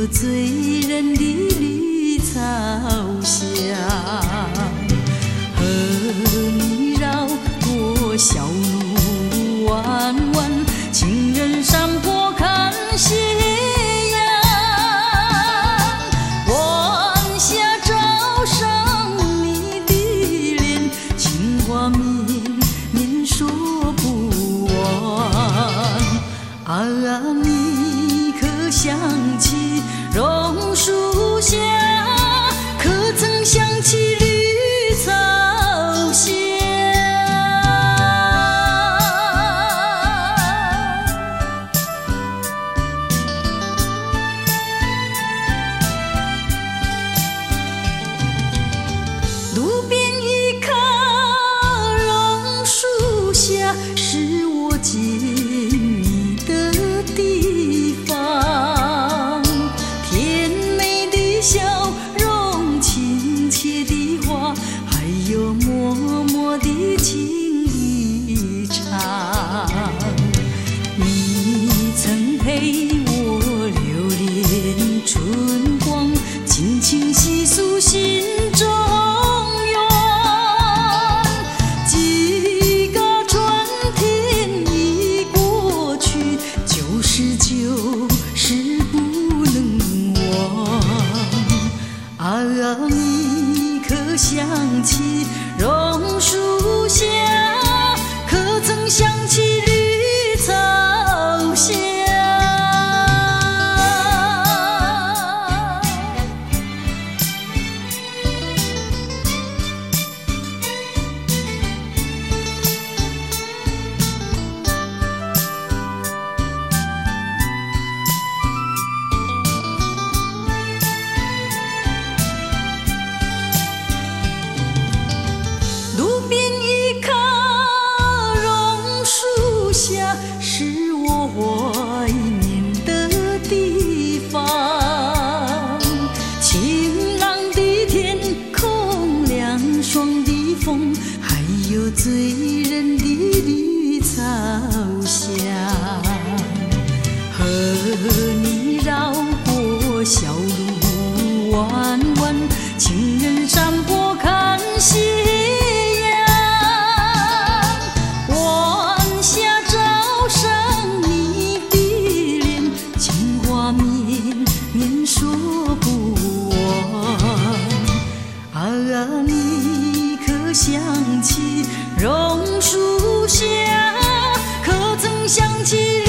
有醉人的绿草香，和你绕过小路弯弯，情人山坡看夕阳，晚霞照上你的脸，情话绵绵说不完。啊，你可想起榕树下，可曾想起绿草香？路边一棵榕树下，是我见你的地方。甜美的笑容，亲切的话，还有默默的情一场。你曾陪我流连春光，尽情细诉心中愿。几个春天已过去，旧事就是不能忘。啊，你可想起榕树下，可曾想起绿草香？路边一棵榕树下，是我怀念的地方。晴朗的天空，凉爽的风，还有醉人的绿草香。和你绕过小路弯弯，情人山坡看夕阳。晚霞照上你的脸，情话绵绵说不完。啊，你可想起榕树下，可曾想起